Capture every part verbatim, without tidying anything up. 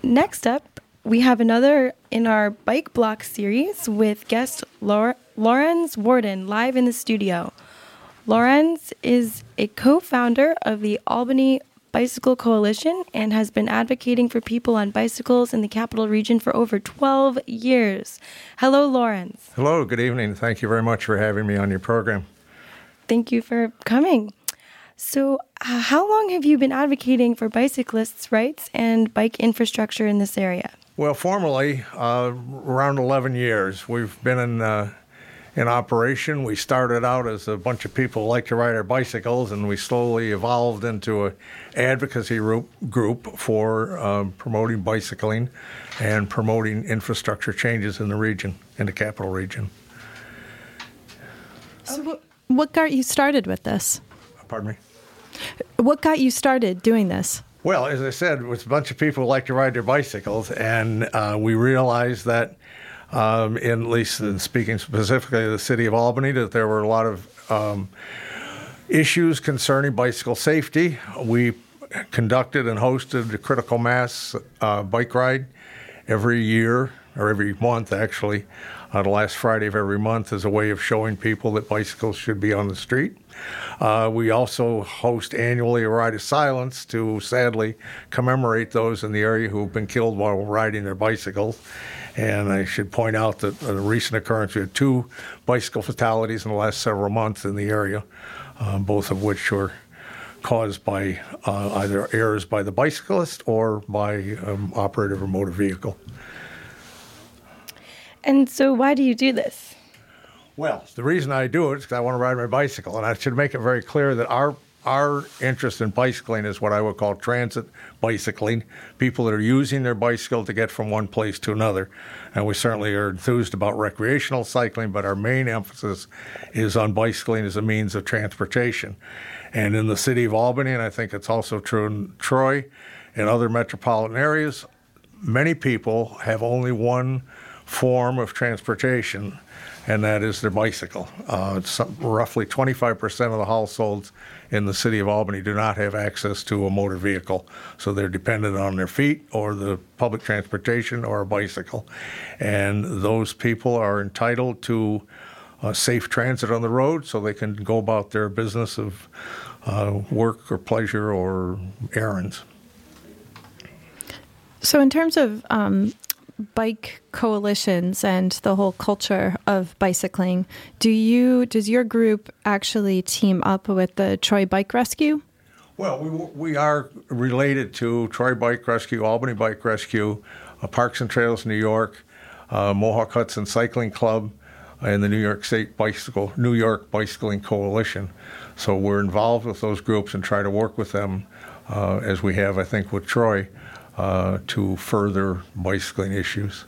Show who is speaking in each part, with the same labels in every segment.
Speaker 1: Next up, we have another in our Bike Block series with guest Laura, Lorenz Warden live in the studio. Lorenz is a co-founder of the Albany Bicycle Coalition and has been advocating for people on bicycles in the capital region for over twelve years. Hello, Lorenz.
Speaker 2: Hello, good evening. Thank you very much for having me on your program.
Speaker 1: Thank you for coming. So uh, how long have you been advocating for bicyclists' rights and bike infrastructure in this area?
Speaker 2: Well, formally, uh, around eleven years. We've been in uh, in operation. We started out as a bunch of people who like to ride our bicycles, and we slowly evolved into an advocacy group for uh, promoting bicycling and promoting infrastructure changes in the region, in the capital region.
Speaker 3: So what, what got you started with this?
Speaker 2: Pardon me?
Speaker 3: What got you started doing this?
Speaker 2: Well, as I said, it's a bunch of people who like to ride their bicycles, and uh, we realized that, um, in, at least in speaking specifically of the city of Albany, that there were a lot of um, issues concerning bicycle safety. We conducted and hosted a critical mass uh, bike ride every year, or every month actually, uh, the last Friday of every month, as a way of showing people that bicycles should be on the street. Uh, we also host annually a Ride of Silence to sadly commemorate those in the area who have been killed while riding their bicycles. And I should point out that a recent occurrence, we had two bicycle fatalities in the last several months in the area, uh, both of which were caused by uh, either errors by the bicyclist or by um, operator of a motor vehicle.
Speaker 1: And so why do you do this?
Speaker 2: Well, the reason I do it is because I want to ride my bicycle, and I should make it very clear that our our interest in bicycling is what I would call transit bicycling, people that are using their bicycle to get from one place to another. And we certainly are enthused about recreational cycling, but our main emphasis is on bicycling as a means of transportation. And in the city of Albany, and I think it's also true in Troy and other metropolitan areas, many people have only one form of transportation, and that is their bicycle. Uh, some, roughly twenty-five percent of the households in the city of Albany do not have access to a motor vehicle, so they're dependent on their feet or the public transportation or a bicycle. And those people are entitled to uh, safe transit on the road so they can go about their business of uh, work or pleasure or errands.
Speaker 3: So in terms of um, bike coalitions and the whole culture of bicycling, do you does your group actually team up with the Troy Bike Rescue?
Speaker 2: Well, we we are related to Troy Bike Rescue, Albany Bike Rescue, uh, Parks and Trails New York, uh, Mohawk Hudson Cycling Club, and the New York State Bicycle New York Bicycling Coalition. So we're involved with those groups and try to work with them, uh, as we have, I think, with Troy, Uh, to further bicycling issues.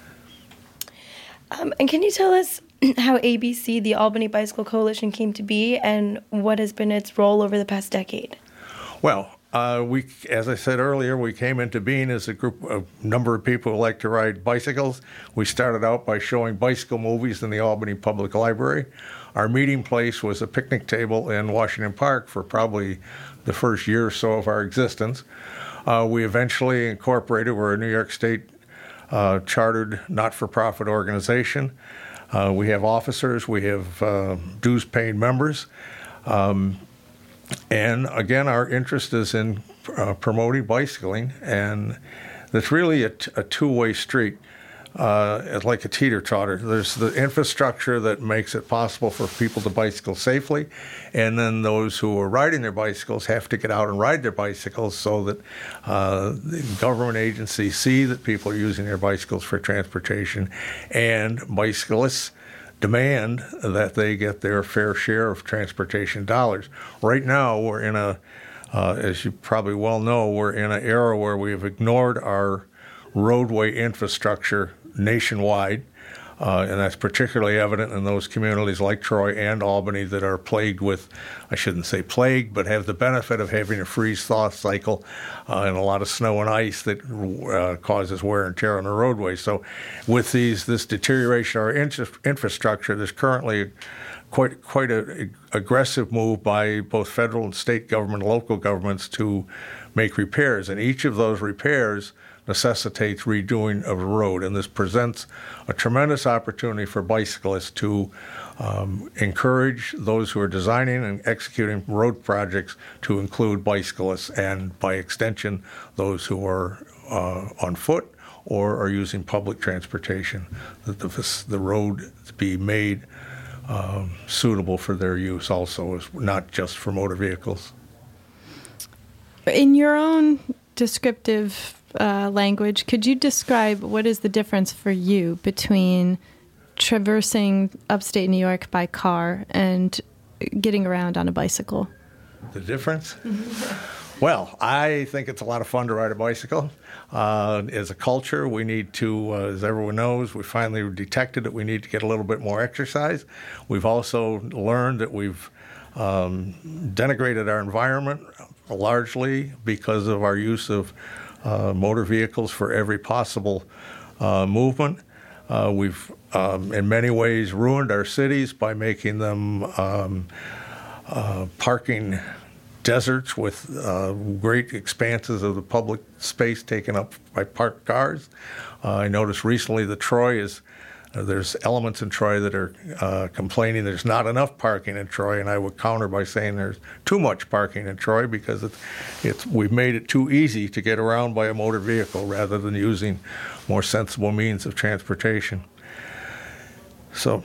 Speaker 1: Um, and can you tell us how A B C, the Albany Bicycle Coalition, came to be and what has been its role over the past decade?
Speaker 2: Well, uh, we, as I said earlier, we came into being as a group, a number of people who like to ride bicycles. We started out by showing bicycle movies in the Albany Public Library. Our meeting place was a picnic table in Washington Park for probably the first year or so of our existence. Uh, we eventually incorporated, we're a New York State uh, chartered not-for-profit organization. Uh, we have officers, we have uh, dues-paying members. Um, and again, our interest is in uh, promoting bicycling, and it's really a, t- a two-way street. Uh, it's like a teeter-totter. There's the infrastructure that makes it possible for people to bicycle safely, and then those who are riding their bicycles have to get out and ride their bicycles so that uh, the government agencies see that people are using their bicycles for transportation, and bicyclists demand that they get their fair share of transportation dollars. Right now, we're in a, uh, as you probably well know, we're in an era where we have ignored our roadway infrastructure nationwide, uh, and that's particularly evident in those communities like Troy and Albany that are plagued with, I shouldn't say plagued, but have the benefit of having a freeze-thaw cycle uh, and a lot of snow and ice that uh, causes wear and tear on the roadway. So with these this deterioration of our in- infrastructure, there's currently quite quite an aggressive move by both federal and state government and local governments to make repairs, and each of those repairs necessitates redoing of a road. And this presents a tremendous opportunity for bicyclists to um, encourage those who are designing and executing road projects to include bicyclists, and by extension, those who are uh, on foot or are using public transportation, that the, the road be made um, suitable for their use also, is not just for motor vehicles.
Speaker 3: In your own descriptive uh, language, could you describe what is the difference for you between traversing upstate New York by car and getting around on a bicycle?
Speaker 2: The difference? Well, I think it's a lot of fun to ride a bicycle. Uh, as a culture, we need to, uh, as everyone knows, we finally detected that we need to get a little bit more exercise. We've also learned that we've um, denigrated our environment largely because of our use of uh, motor vehicles for every possible uh, movement. Uh, we've, um, in many ways, ruined our cities by making them um, uh, parking deserts with uh, great expanses of the public space taken up by parked cars. Uh, I noticed recently that Troy is, uh, there's elements in Troy that are uh, complaining there's not enough parking in Troy, and I would counter by saying there's too much parking in Troy because it's, it's, we've made it too easy to get around by a motor vehicle rather than using more sensible means of transportation. So.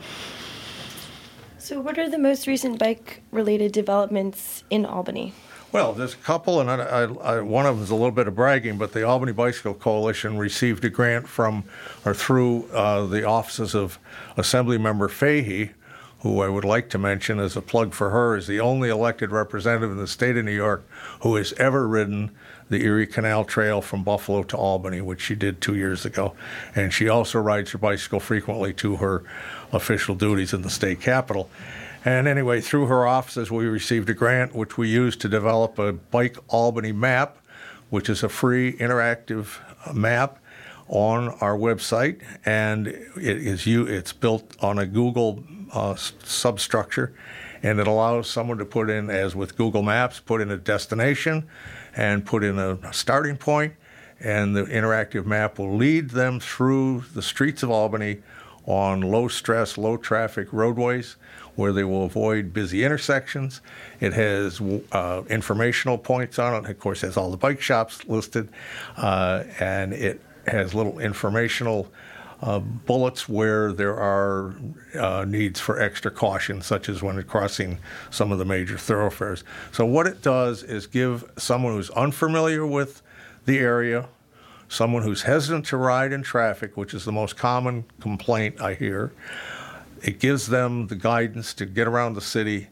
Speaker 1: So what are the most recent bike-related developments in Albany?
Speaker 2: Well, there's a couple, and I, I, I, one of them is a little bit of bragging, but the Albany Bicycle Coalition received a grant from or through uh, the offices of Assemblymember Fahey, who I would like to mention as a plug for her, is the only elected representative in the state of New York who has ever ridden the Erie Canal Trail from Buffalo to Albany, which she did two years ago. And she also rides her bicycle frequently to her official duties in the state capitol. And anyway, through her offices, we received a grant which we used to develop a Bike Albany map, which is a free interactive map on our website. And it is you. It's built on a Google uh, substructure, and it allows someone to put in, as with Google Maps, put in a destination and put in a starting point, and the interactive map will lead them through the streets of Albany on low-stress, low-traffic roadways where they will avoid busy intersections. It has uh, informational points on it. Of course, it has all the bike shops listed, uh, and it has little informational uh, bullets where there are uh, needs for extra caution, such as when crossing some of the major thoroughfares. So what it does is give someone who's unfamiliar with the area, someone who's hesitant to ride in traffic, which is the most common complaint I hear, it gives them the guidance to get around the city,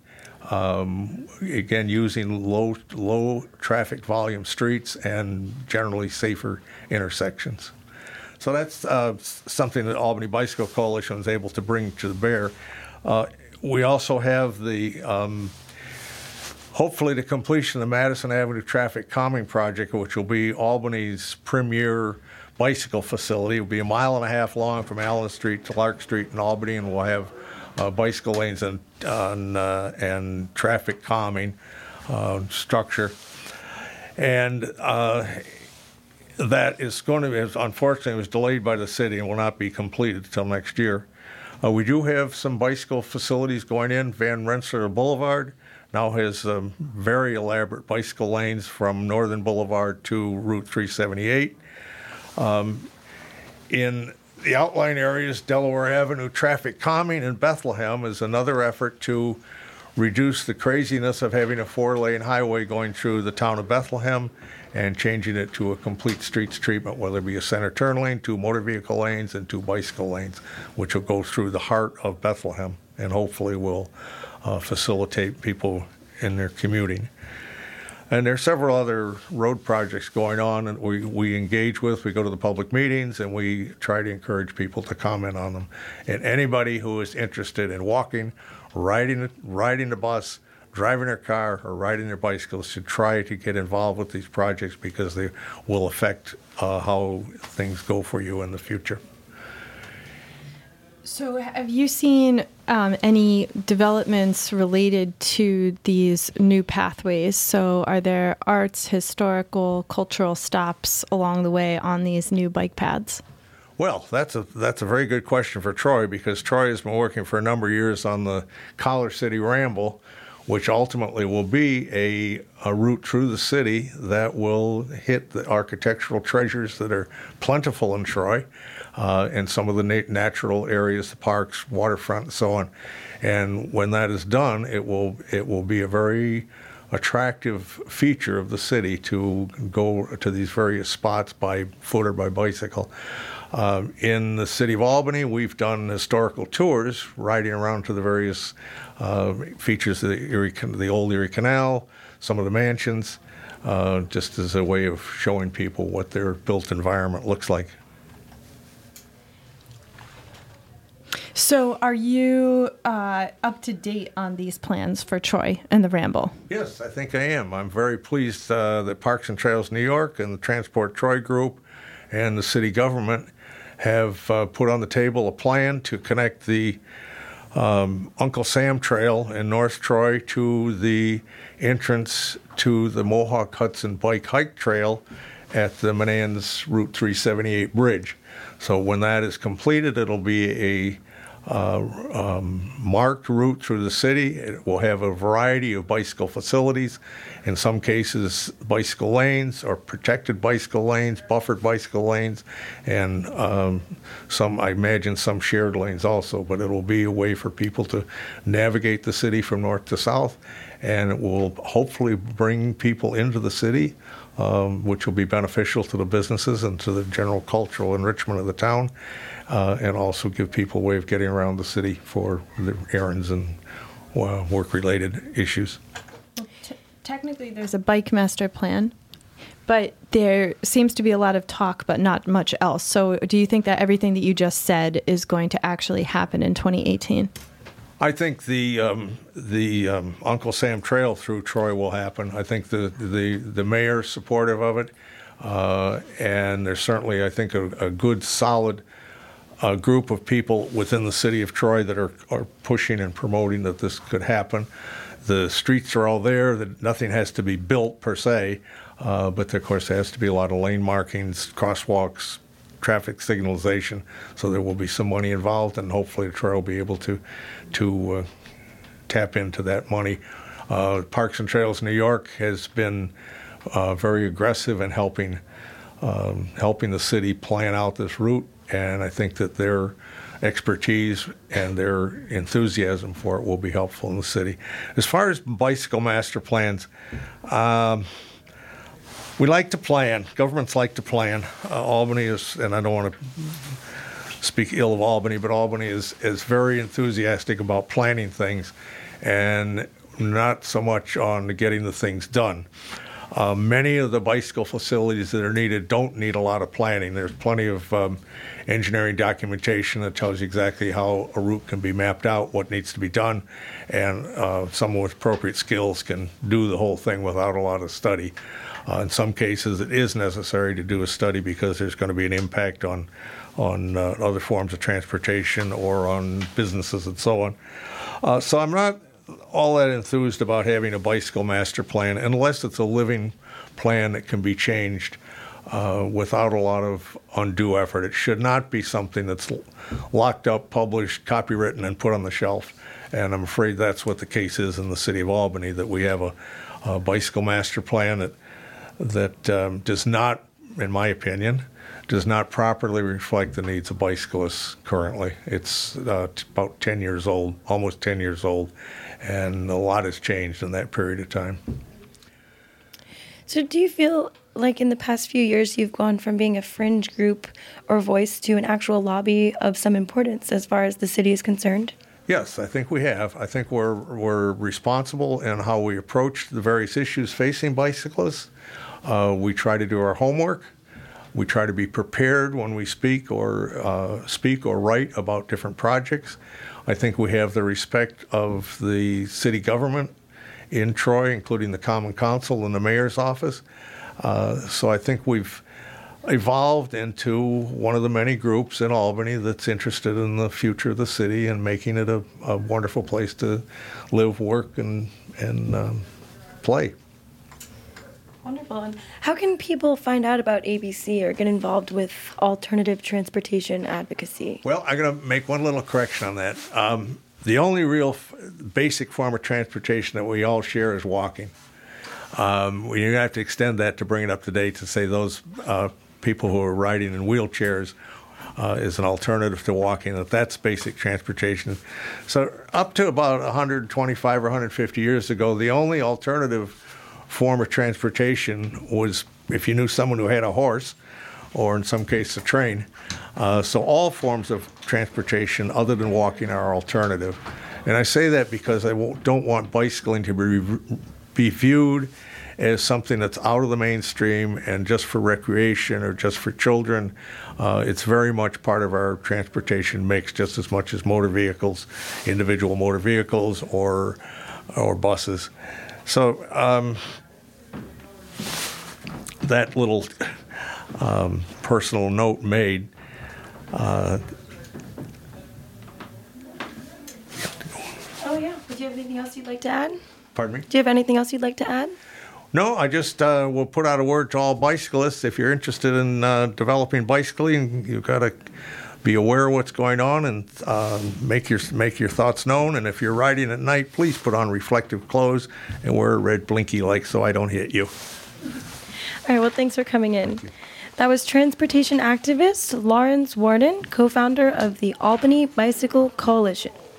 Speaker 2: um, again, using low, low traffic volume streets and generally safer intersections. So that's uh, something that Albany Bicycle Coalition is able to bring to bear. Uh, we also have the um, hopefully the completion of the Madison Avenue Traffic Calming Project, which will be Albany's premier bicycle facility. It will be a mile and a half long from Allen Street to Lark Street in Albany, and we'll have uh, bicycle lanes and, and, uh, and traffic calming uh, structure. And uh, that is going to be, unfortunately, it was delayed by the city and will not be completed until next year. Uh, we do have some bicycle facilities going in. Van Rensselaer Boulevard now has um, very elaborate bicycle lanes from Northern Boulevard to Route three seventy-eight. Um, in the outlying areas, Delaware Avenue traffic calming in Bethlehem is another effort to reduce the craziness of having a four-lane highway going through the town of Bethlehem and changing it to a complete streets treatment, whether it be a center turn lane, two motor vehicle lanes, and two bicycle lanes, which will go through the heart of Bethlehem and hopefully will uh, facilitate people in their commuting. And there are several other road projects going on that we, we engage with. We go to the public meetings, and we try to encourage people to comment on them. And anybody who is interested in walking, riding, riding the bus, driving their car, or riding their bicycles should try to get involved with these projects because they will affect uh, how things go for you in the future.
Speaker 3: So have you seen um, any developments related to these new pathways? So are there arts, historical, cultural stops along the way on these new bike paths?
Speaker 2: Well, that's a that's a very good question for Troy, because Troy has been working for a number of years on the Collar City Ramble, which ultimately will be a, a route through the city that will hit the architectural treasures that are plentiful in Troy, uh, and some of the nat- natural areas, the parks, waterfront, and so on. And when that is done, it will it will be a very attractive feature of the city to go to these various spots by foot or by bicycle. Uh, in the city of Albany, we've done historical tours, riding around to the various uh, features of the, Erie, the old Erie Canal, some of the mansions, uh, just as a way of showing people what their built environment looks like.
Speaker 3: So are you uh, up to date on these plans for Troy and the Ramble?
Speaker 2: Yes, I think I am. I'm very pleased uh, that Parks and Trails New York and the Transport Troy Group and the city government have uh, put on the table a plan to connect the um, Uncle Sam Trail in North Troy to the entrance to the Mohawk Hudson Bike Hike Trail at the Menands Route three seventy-eight bridge. So when that is completed, it'll be a uh, um, marked route through the city. It will have a variety of bicycle facilities, in some cases bicycle lanes or protected bicycle lanes, buffered bicycle lanes, and um, some, I imagine, some shared lanes also. But it will be a way for people to navigate the city from north to south, and it will hopefully bring people into the city, um, which will be beneficial to the businesses and to the general cultural enrichment of the town, uh, and also give people a way of getting around the city for their errands and uh, work-related issues.
Speaker 3: T- technically, there's a bike master plan, but there seems to be a lot of talk, but not much else. So do you think that everything that you just said is going to actually happen in twenty eighteen?
Speaker 2: I think the um, the um, Uncle Sam Trail through Troy will happen. I think the the, the mayor's supportive of it, uh, and there's certainly, I think, a, a good, solid uh, group of people within the city of Troy that are, are pushing and promoting that this could happen. The streets are all there. That nothing has to be built per se, uh, but there, of course, there has to be a lot of lane markings, crosswalks, traffic signalization, so there will be some money involved, and hopefully the trail will be able to to uh, tap into that money. Uh, Parks and Trails New York has been uh, very aggressive in helping um, helping the city plan out this route, and I think that their expertise and their enthusiasm for it will be helpful in the city. As far as bicycle master plans, um, we like to plan. Governments like to plan. Uh, Albany is, and I don't want to speak ill of Albany, but Albany is, is very enthusiastic about planning things and not so much on getting the things done. Uh, many of the bicycle facilities that are needed don't need a lot of planning. There's plenty of um, engineering documentation that tells you exactly how a route can be mapped out, what needs to be done, and uh, someone with appropriate skills can do the whole thing without a lot of study. Uh, in some cases, it is necessary to do a study because there's going to be an impact on on uh, other forms of transportation or on businesses and so on. Uh, so I'm not all that enthused about having a bicycle master plan unless it's a living plan that can be changed uh, without a lot of undue effort. It should not be something that's locked up, published, copywritten, and put on the shelf. And I'm afraid that's what the case is in the city of Albany, that we have a, a bicycle master plan that that um, does not, in my opinion, does not properly reflect the needs of bicyclists currently. It's uh, t- about ten years old, almost ten years old, and a lot has changed in that period of time.
Speaker 1: So do you feel like in the past few years you've gone from being a fringe group or voice to an actual lobby of some importance as far as the city is concerned?
Speaker 2: Yes, I think we have. I think we're we're responsible in how we approach the various issues facing bicyclists. Uh, we try to do our homework. We try to be prepared when we speak or uh, speak or write about different projects. I think we have the respect of the city government in Troy, including the Common Council and the mayor's office. Uh, so I think we've evolved into one of the many groups in Albany that's interested in the future of the city and making it a, a wonderful place to live, work, and, and um, play.
Speaker 1: Wonderful. And how can people find out about A B C or get involved with alternative transportation advocacy?
Speaker 2: Well, I'm going to make one little correction on that. Um, the only real f- basic form of transportation that we all share is walking. Um, we have to extend that to bring it up to date to say those uh, people who are riding in wheelchairs uh, is an alternative to walking, that that's basic transportation. So up to about one hundred twenty-five or one hundred fifty years ago, the only alternative form of transportation was if you knew someone who had a horse, or in some cases a train. Uh, so all forms of transportation other than walking are alternative. And I say that because I won't, don't want bicycling to be, be viewed as something that's out of the mainstream and just for recreation or just for children. Uh, it's very much part of our transportation mix, just as much as motor vehicles, individual motor vehicles, or or buses. So um, that little um, personal note made. Uh,
Speaker 1: oh, yeah. Do you have anything else you'd like to add?
Speaker 2: Pardon me?
Speaker 1: Do you have anything else you'd like to add?
Speaker 2: No, I just uh, will put out a word to all bicyclists. If you're interested in uh, developing bicycling, you've got to be aware of what's going on and uh, make your make your thoughts known. And if you're riding at night, please put on reflective clothes and wear a red blinky light so I don't hit you.
Speaker 1: All right, well, thanks for coming in. That was transportation activist Lawrence Warden, co-founder of the Albany Bicycle Coalition.